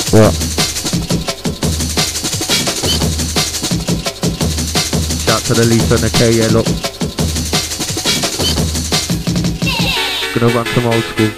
What? Shout to the Lisa and the K, yeah, look. Gonna run some old school.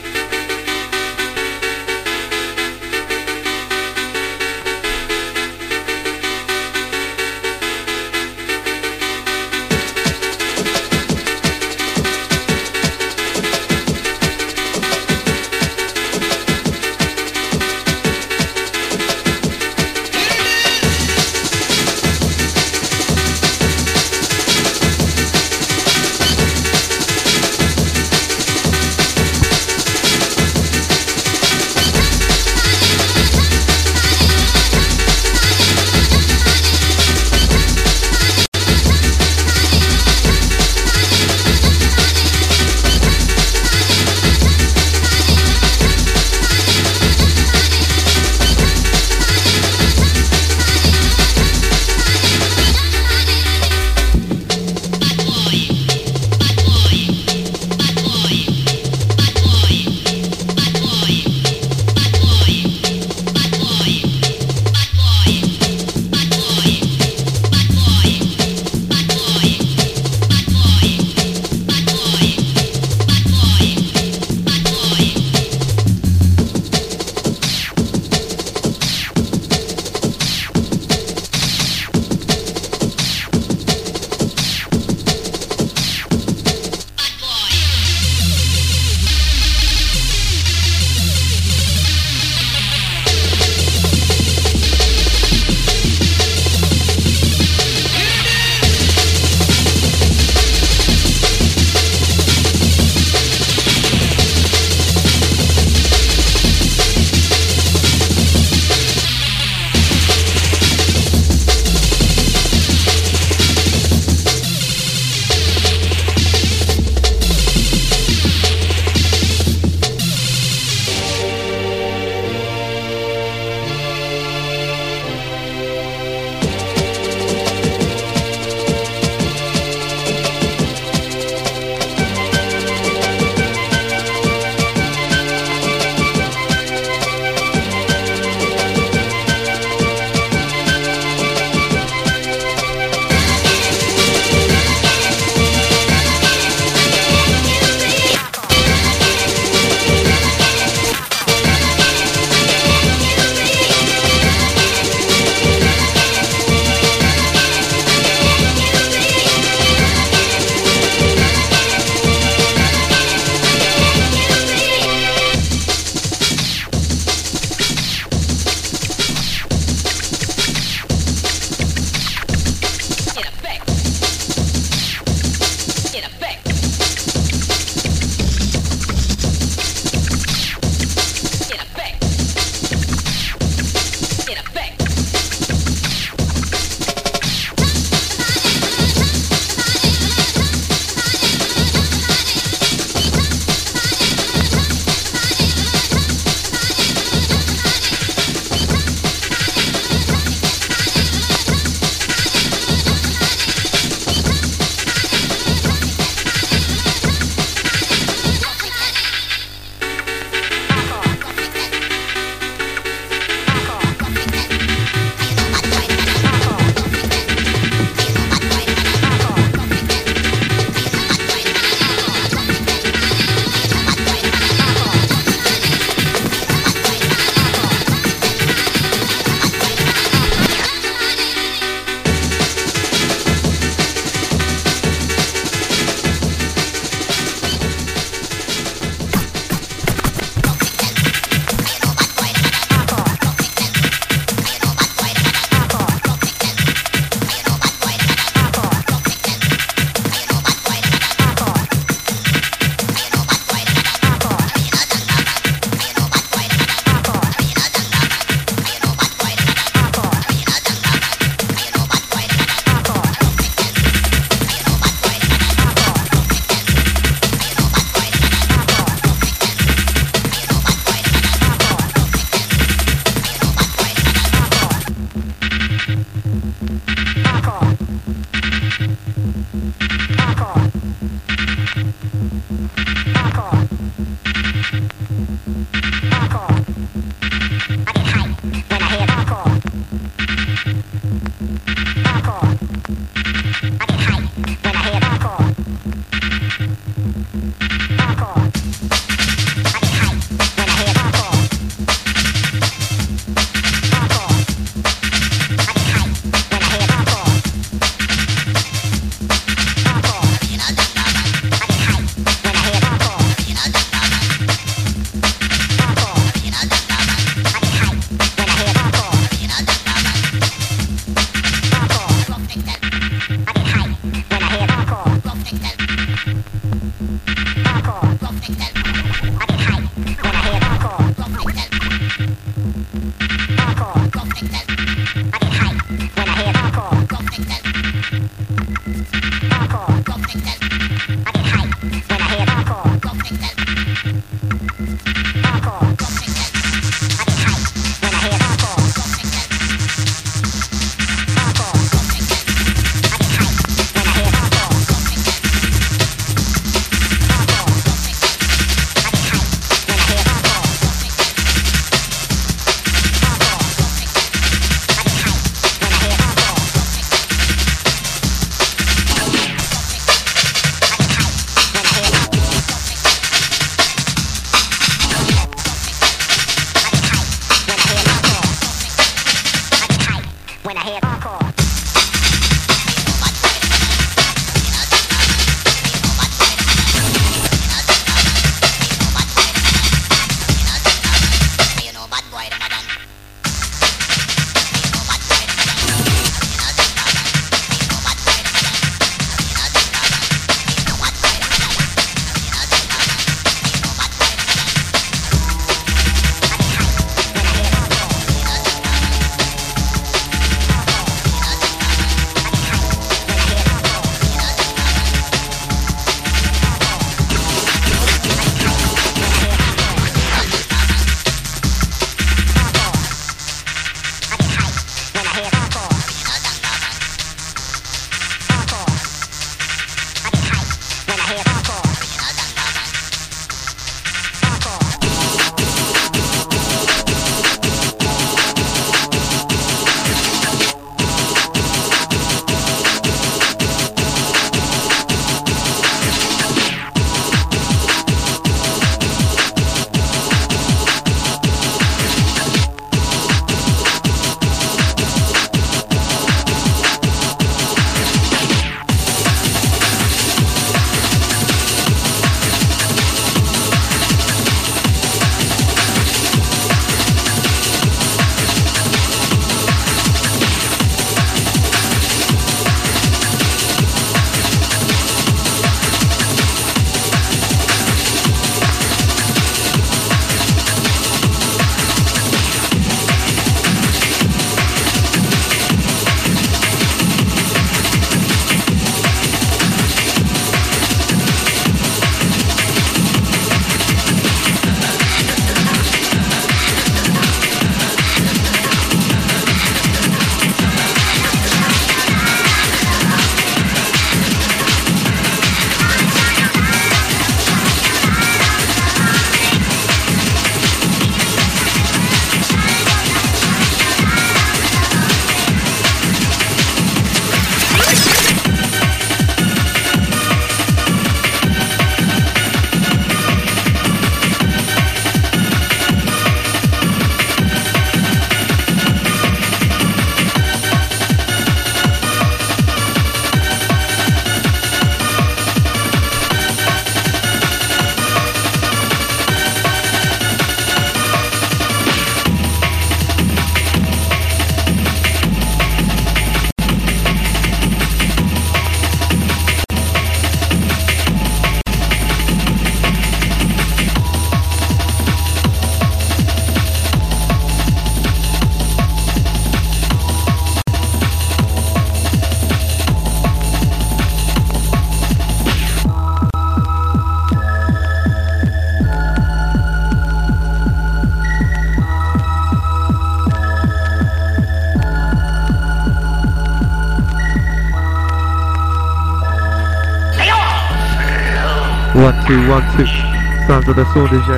1 2 1 2. Sounds of the soldiers, yeah.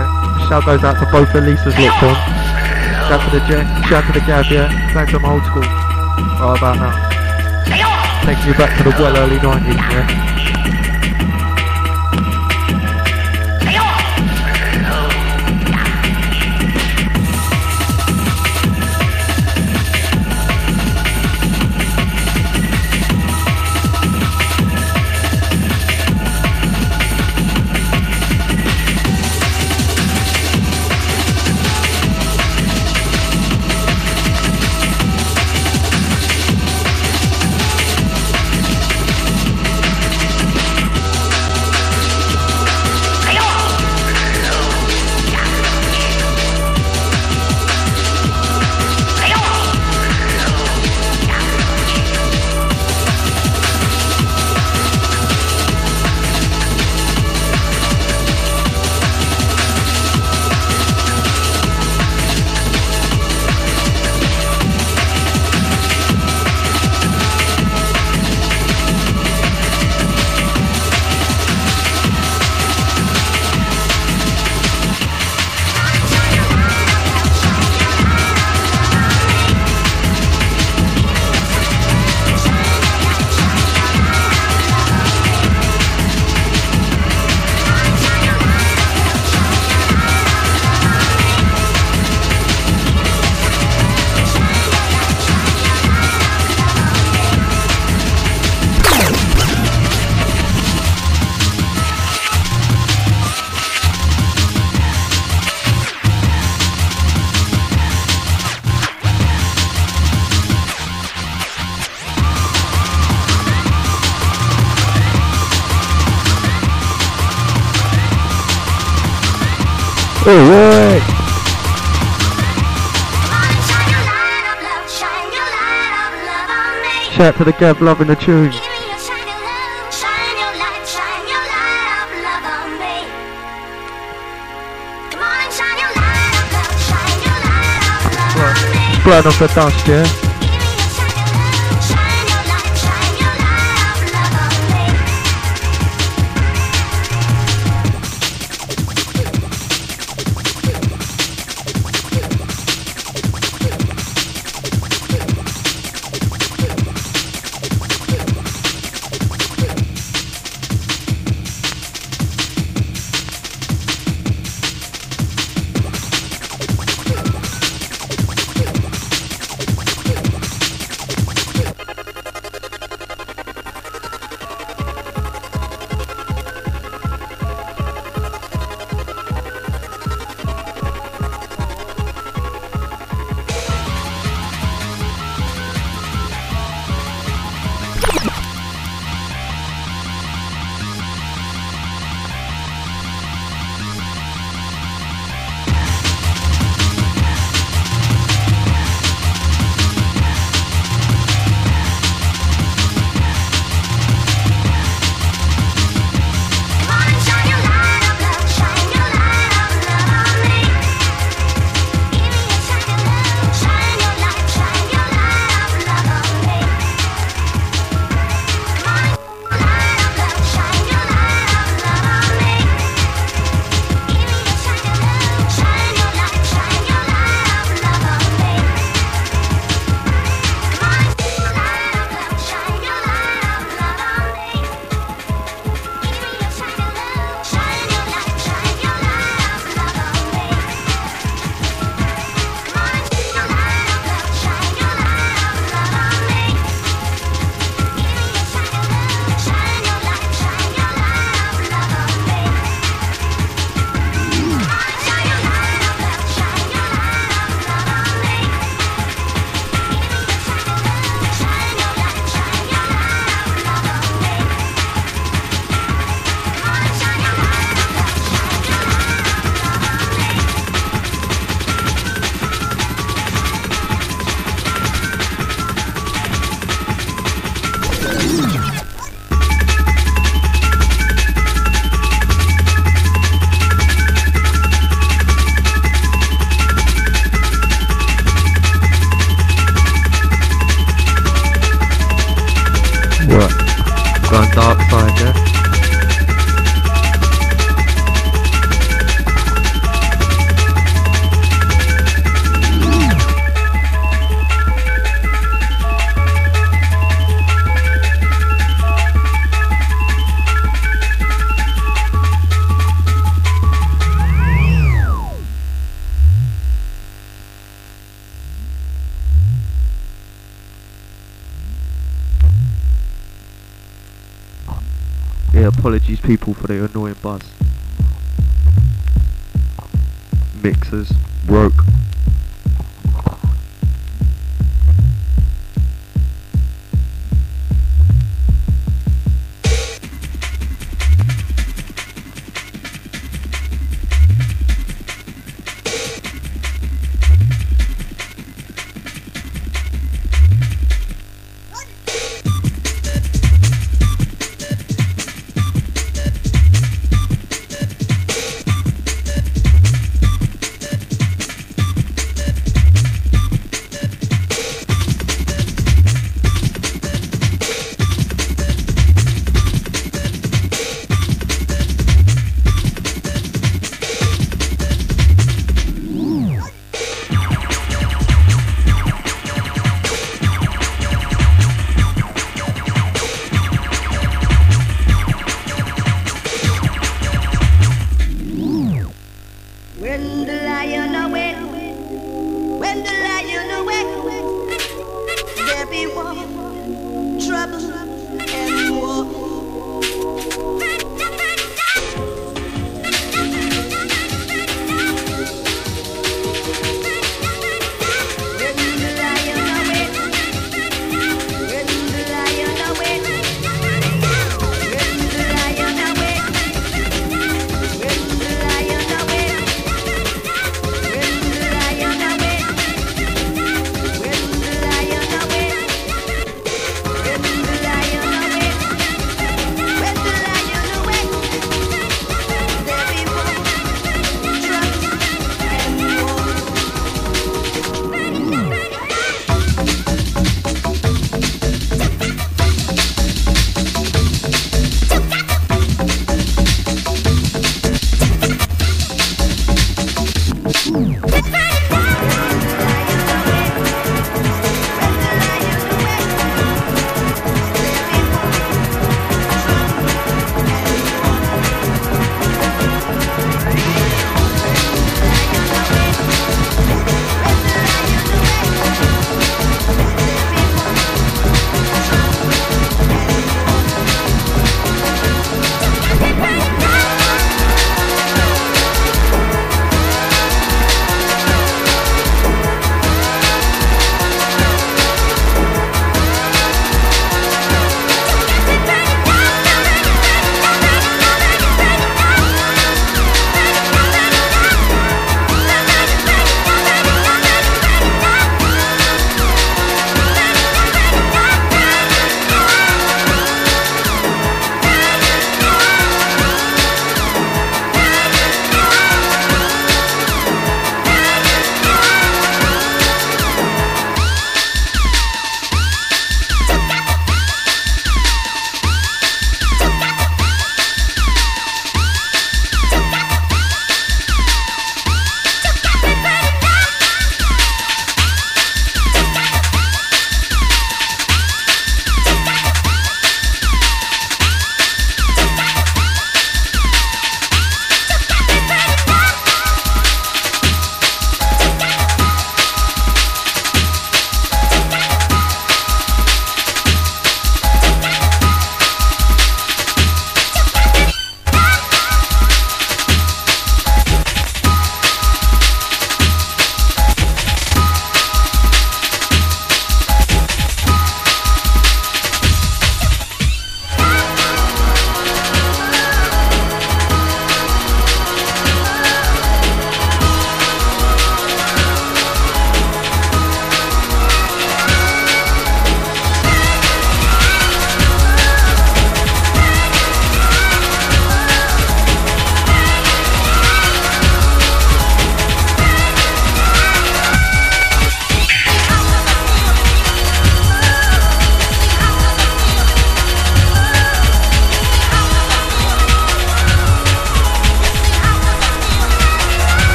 Shout goes out to both the Lisas locked on. Shout to the Jen, shout to the Gab, yeah. Back to my old school. Right about now. Taking you back to the well early 90s, yeah. Alright! Shout to the Gab loving the tune. Burn off the dust, yeah? Yeah, apologies people for the annoying buzz. Mixers broke.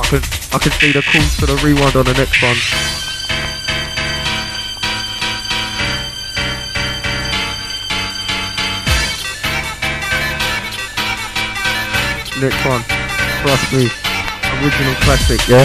I can see the calls for the rewind on the next one. Next one, trust me, original classic, yeah?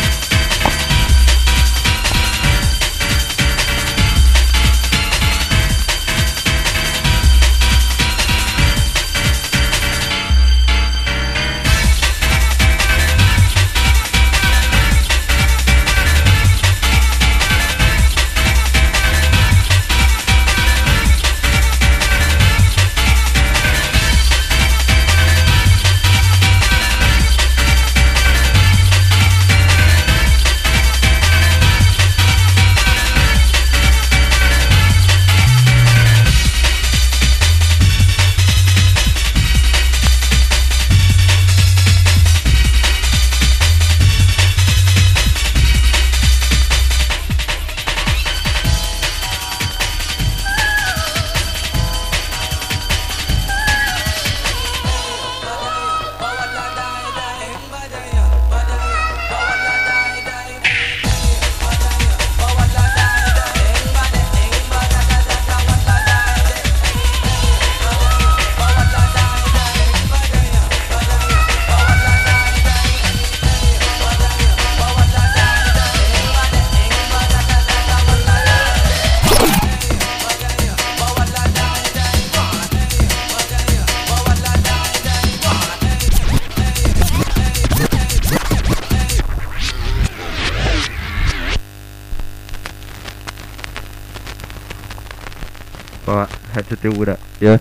Alright, had to deal with that, yeah?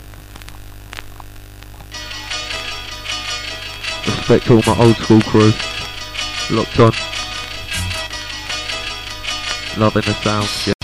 Respect to all my old school crew. Locked on. Loving the sound, yeah.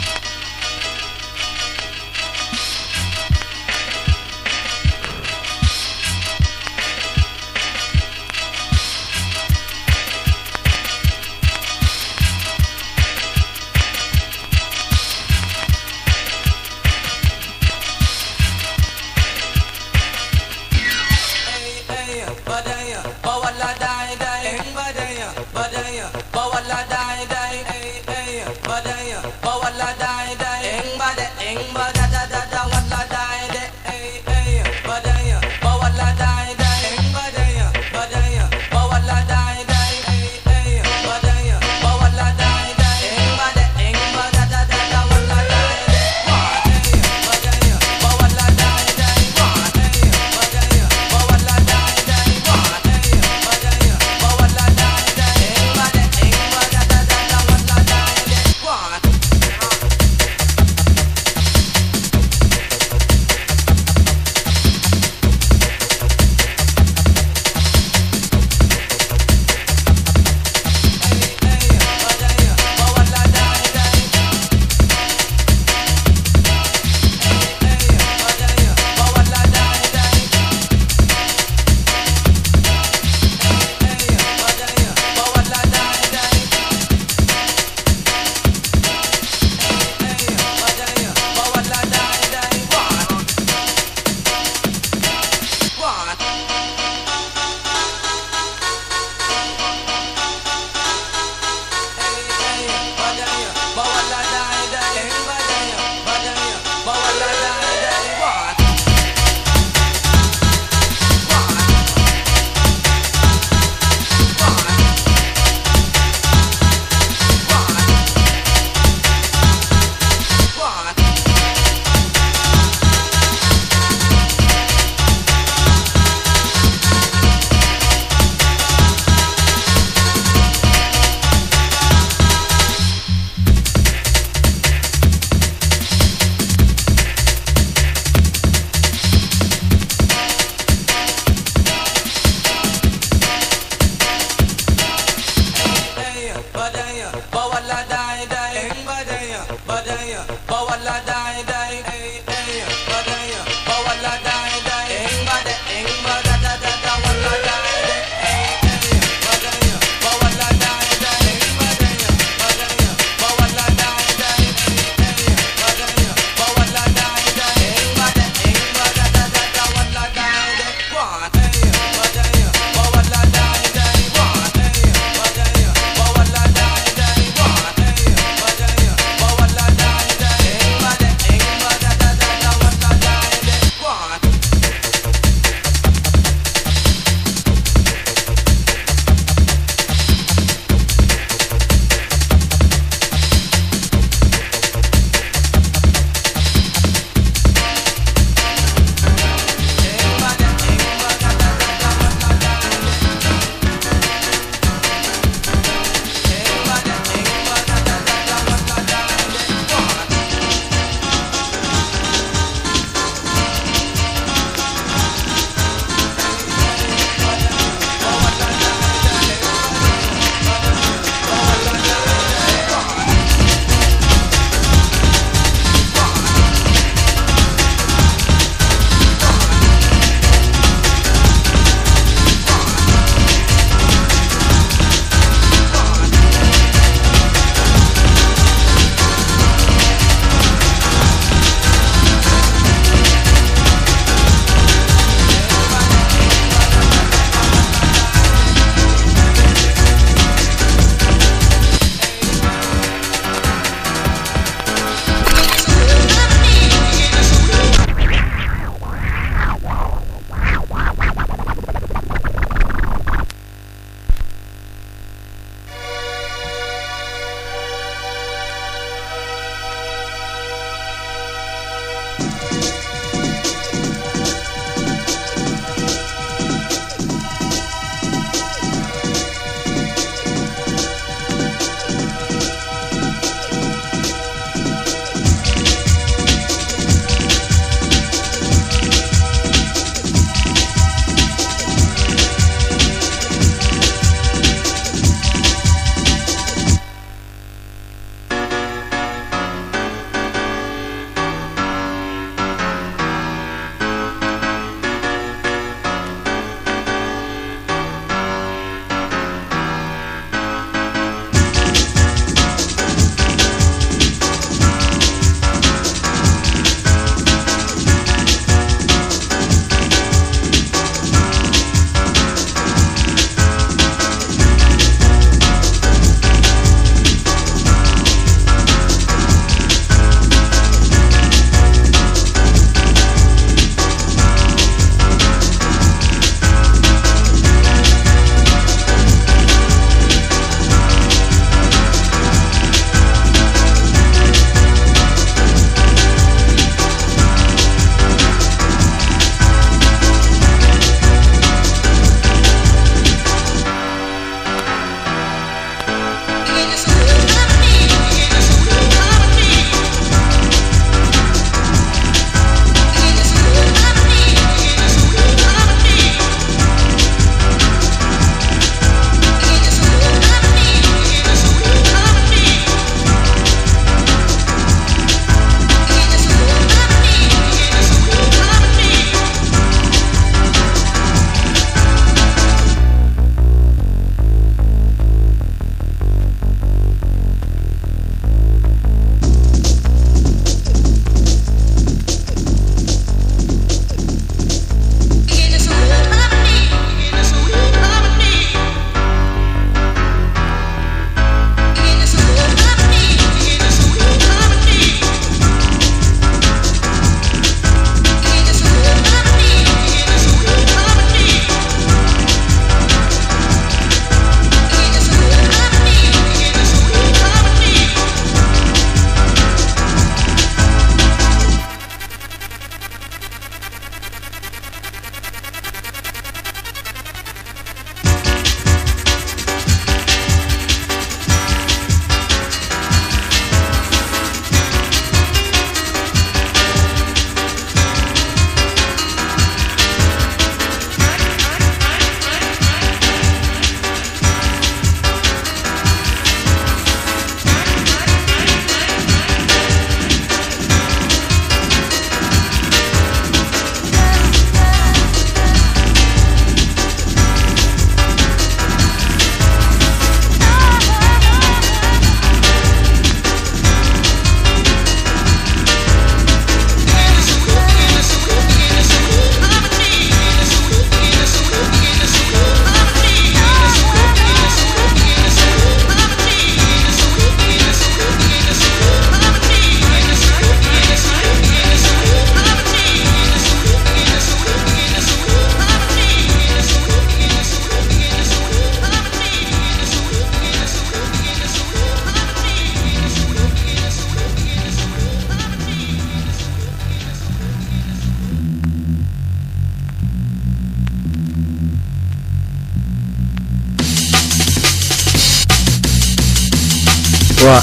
Right.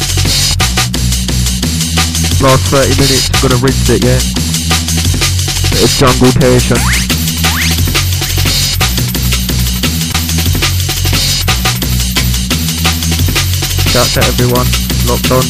Last 30 minutes, gonna rinse it, yeah? Bit of jungle-tation. Shout to everyone, locked on.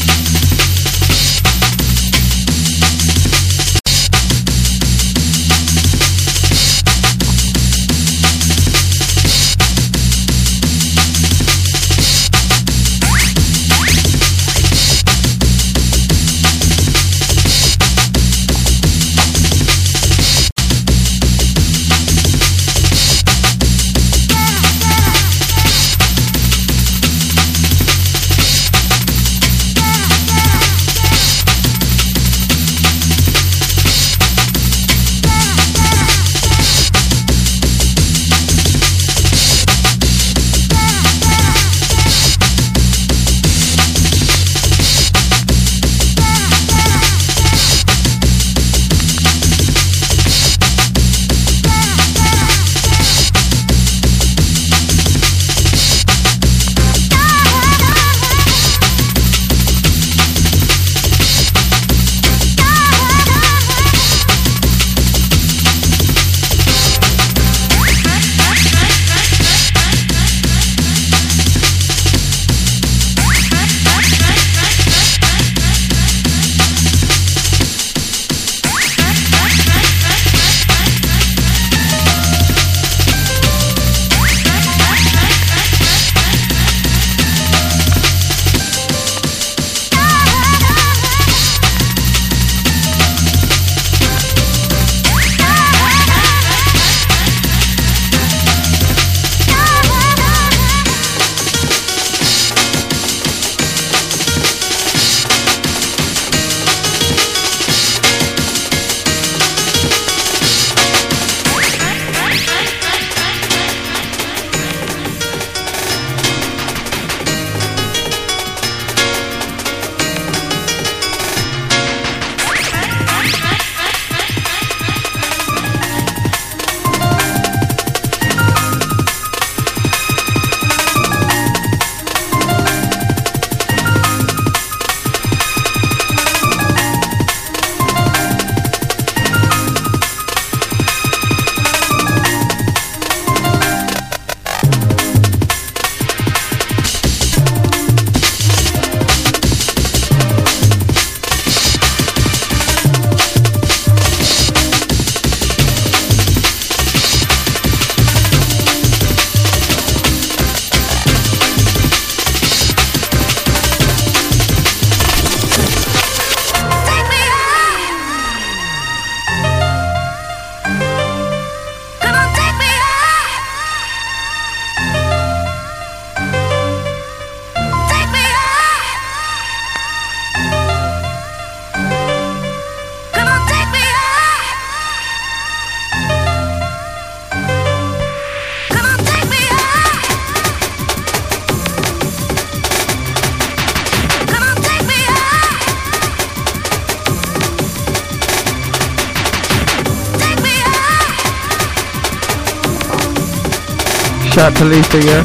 Shout out to Lisa, yeah.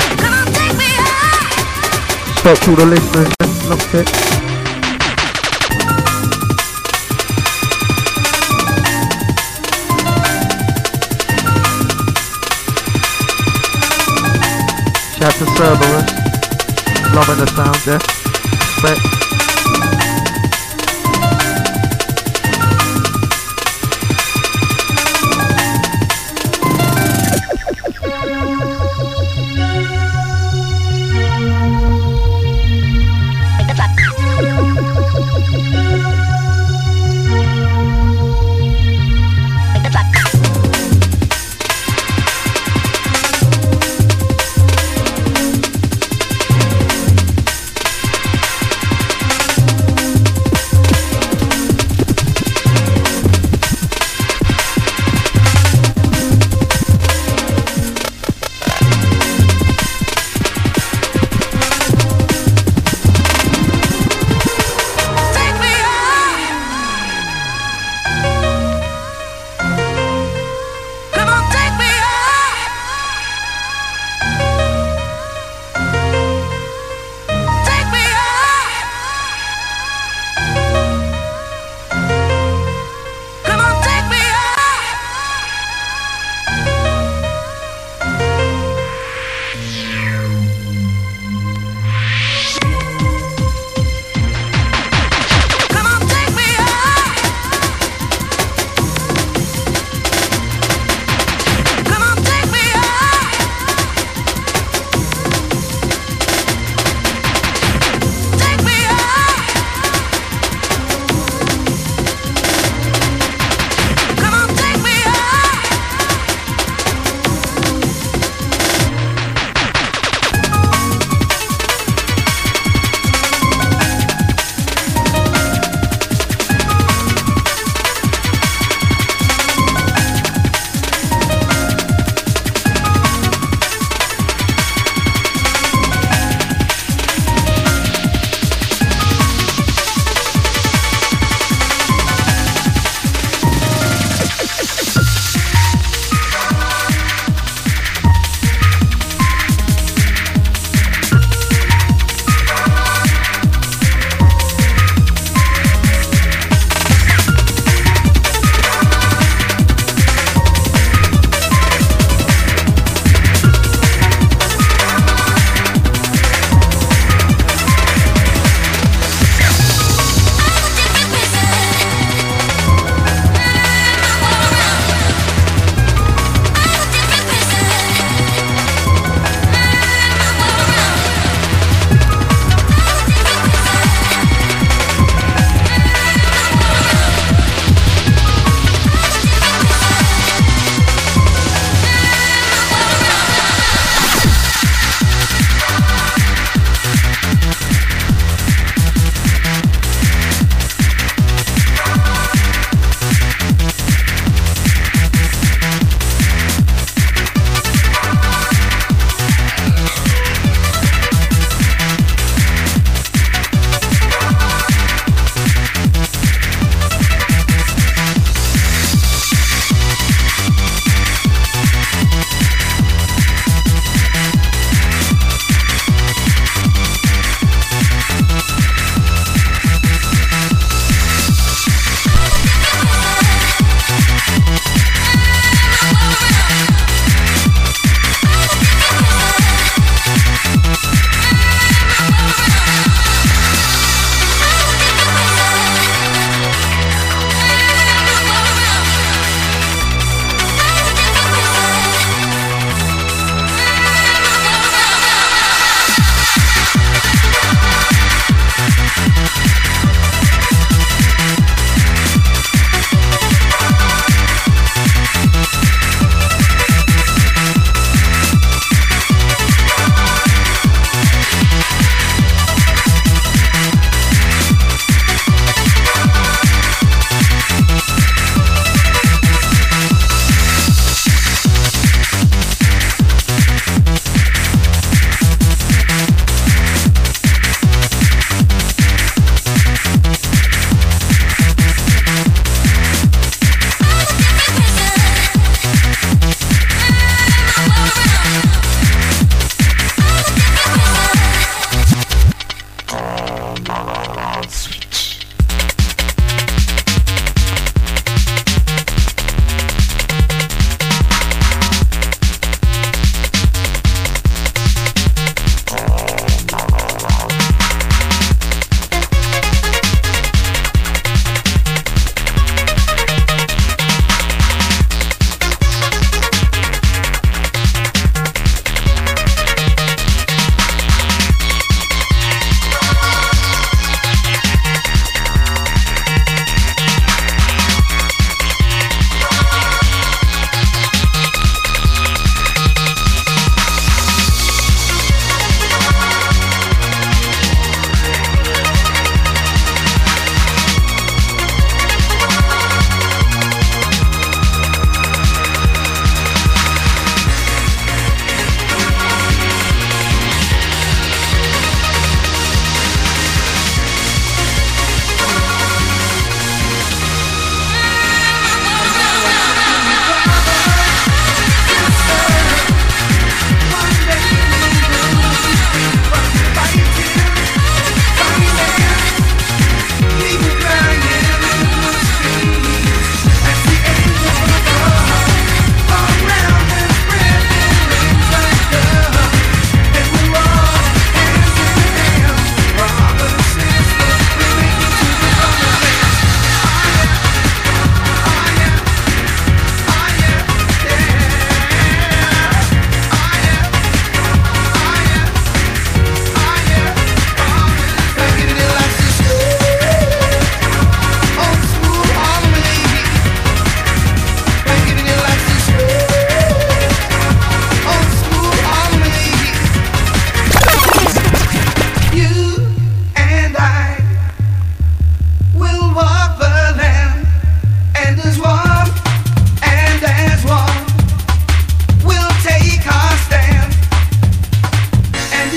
Spoke to all the listeners, yeah. Locked it. Shout out to Cerberus. Loving the sound, yeah. Respect.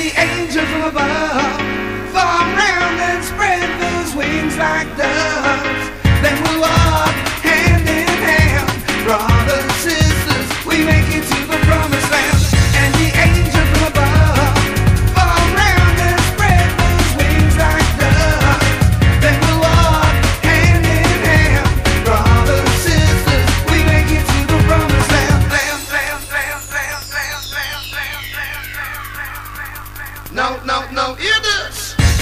the angel from above fall round and spread those wings like doves. Then we'll walk hand in hand, brothers, sisters, we make it to the promised land. And the angel from above fall round and spread those wings like doves. Then we'll walk hand in hand, brothers, sisters, we make it to the promised land. No, hear this.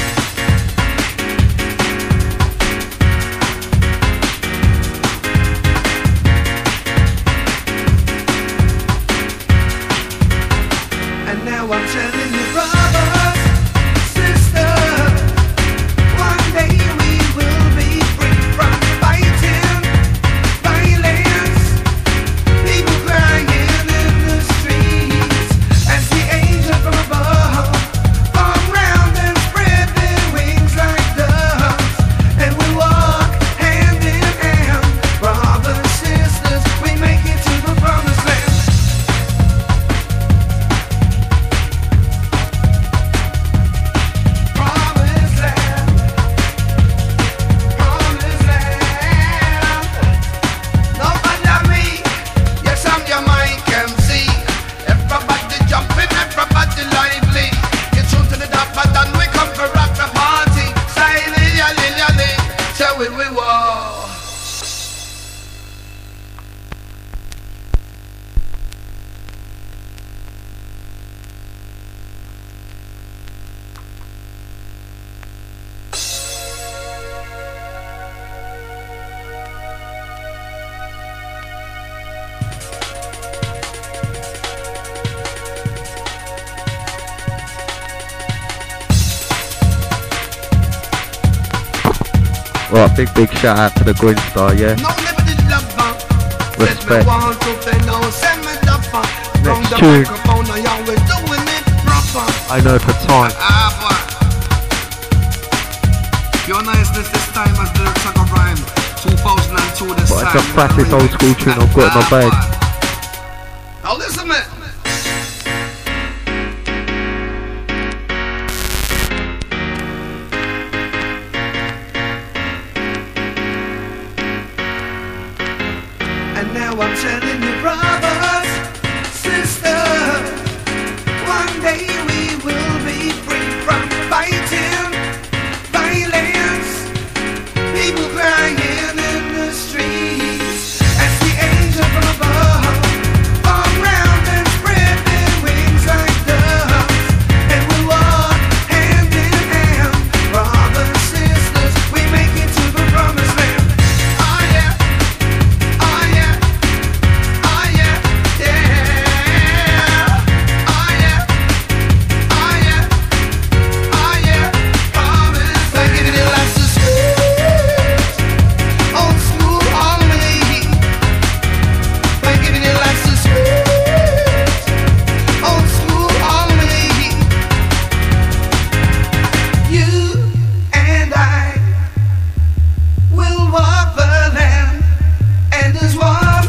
And now I'm telling you, brothers, sisters, one day we will be free from fighting, violence, people crying in the streets, as the angel from above fall round and spread their wings like doves, and we walk hand in hand, brothers, sisters, we make it to the promised land. Promised land, promised land. Nobody like me, yes I'm your Mike MC. Everybody jumping, everybody lively. Get tuned to the dot, but then we come for rock the party. Say lily, tell we war. Right, big shout out to the Green Star, yeah. No liberty lover. Respect. Next tune. I I know for time. Your niceness this time as the track of rhyme 2002 this But time. it's a practice old school tune I've got in my bag. Now listen man. And now I'm telling you, brothers, sisters, one day we will be free from fighting, violence, people crying in the streets, as the angel from above fall round and spread their wings like doves, and we walk hand in hand, brothers, sisters, we make it to the promised land. Oh yeah. Oh yeah, oh yeah, yeah. Oh yeah, oh yeah, oh yeah. Promise, like it lasts so sweet, old school harmony. Like it lasts so sweet, old school harmony. You and I will walk the land. And as one,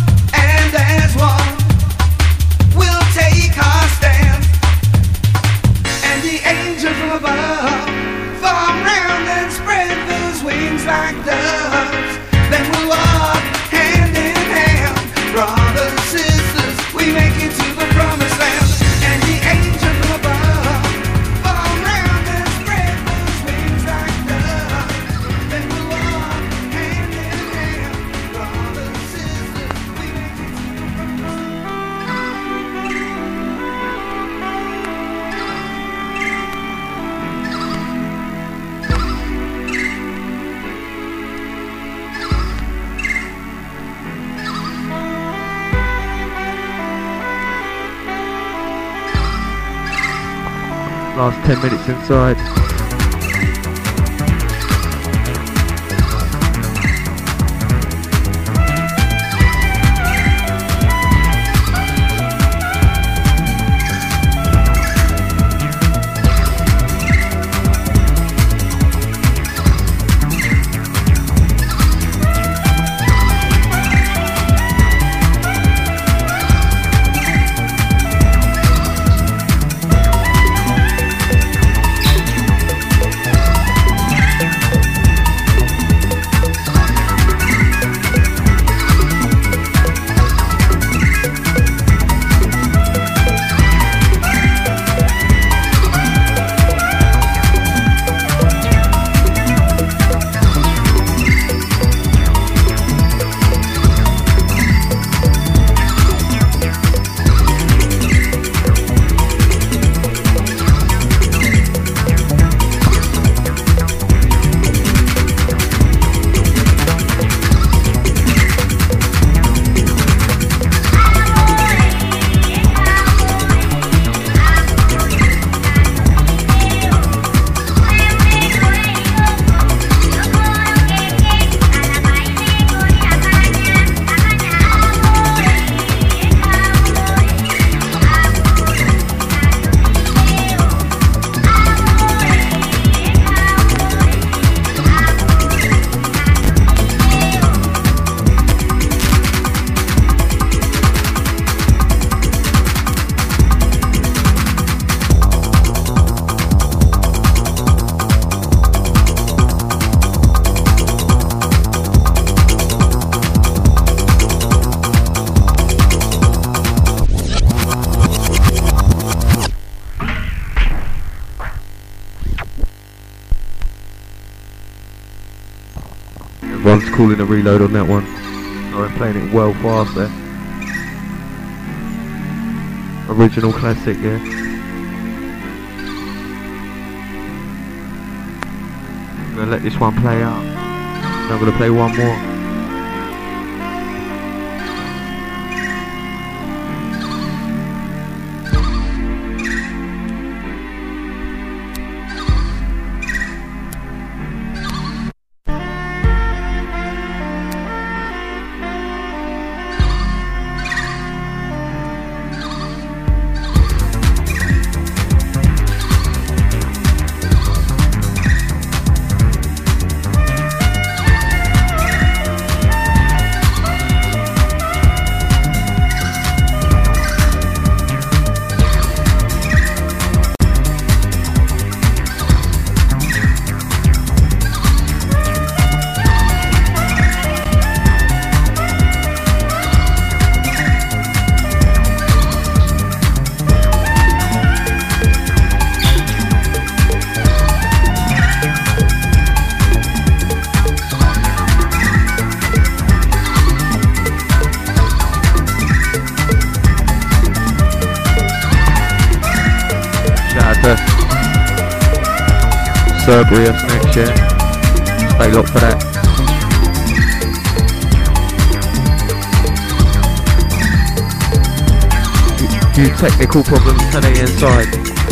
we'll take our stand. And the angel from above fall round and spread those wings like doves. Then we'll walk hand in hand, brothers, sisters, we make it to the promised land. And the angel from above fall round and spread those wings like doves. Then we'll walk hand in hand, brothers, sisters, we make it to the promised Last 10 minutes inside. One's calling a reload on that one. So I'm playing it well fast there. Original classic, yeah. I'm gonna let this one play out. And I'm gonna play one more. Cerberus next year. Stay locked for that. Few technical problems today inside.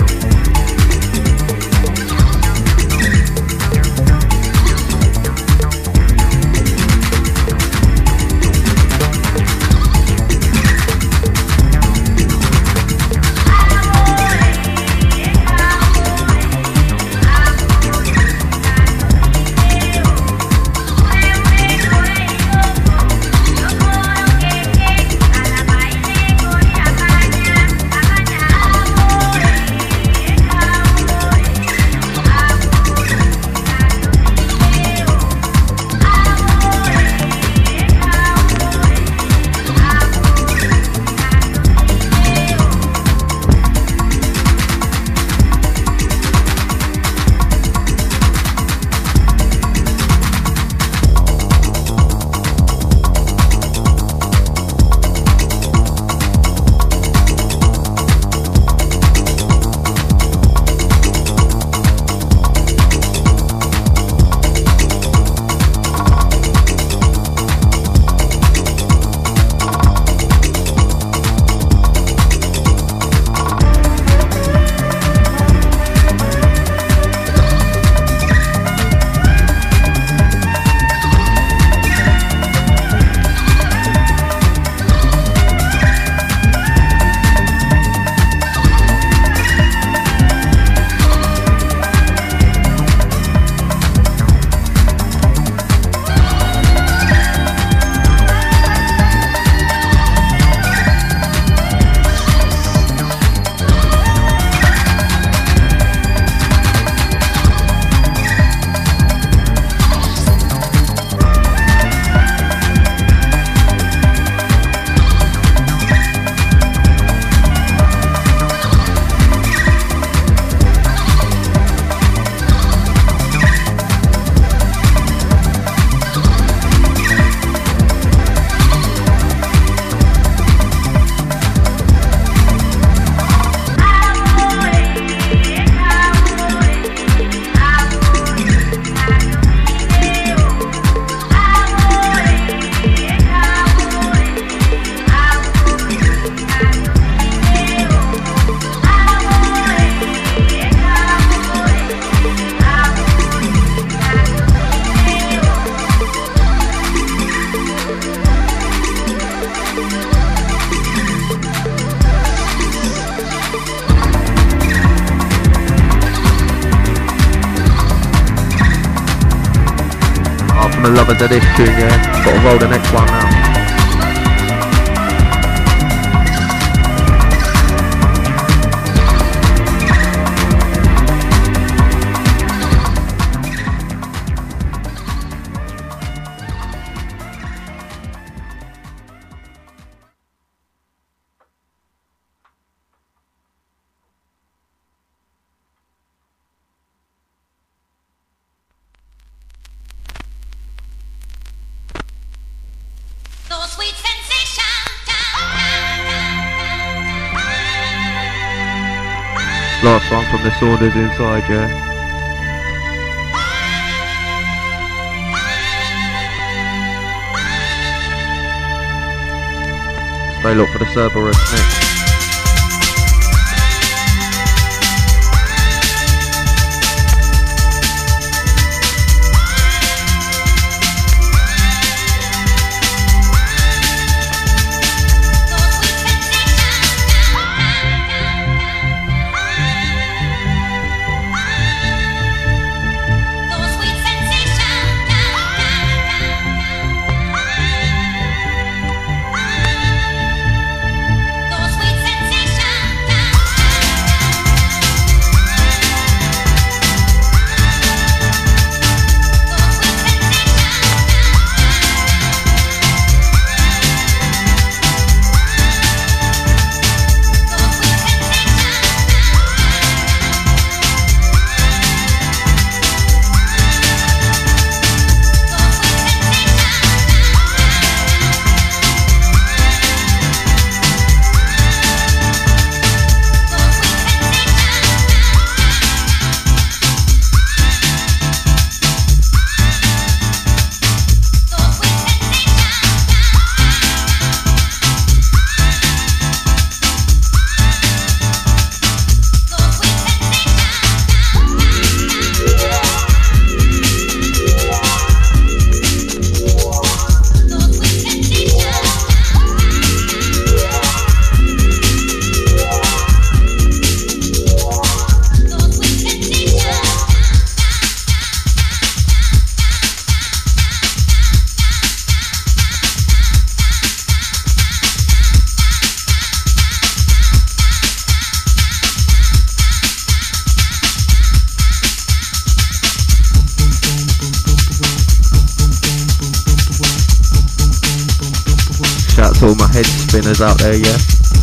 I'm a lover of this tune, yeah. Gotta roll the next one now. Last one from the Saunders inside, yeah. Stay locked for the Cerberus next. Shout to all my head spinners out there, yeah.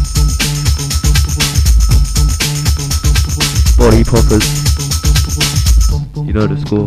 Body poppers. You know the score.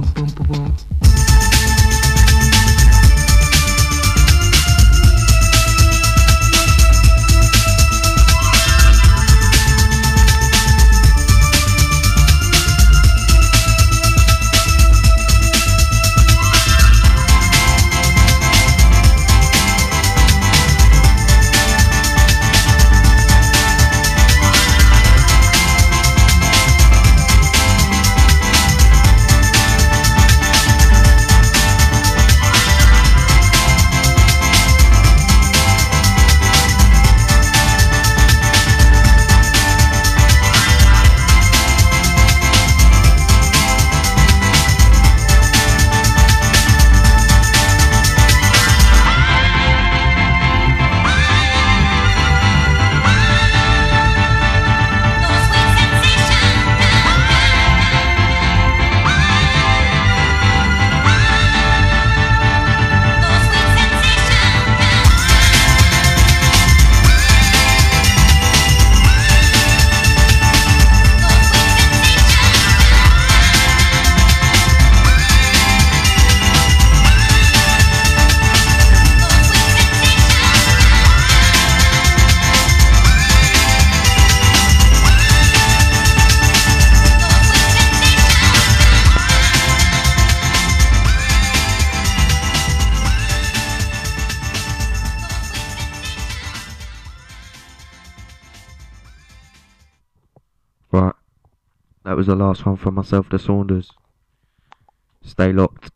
Right, that was the last one from myself, the Saunders. Stay locked.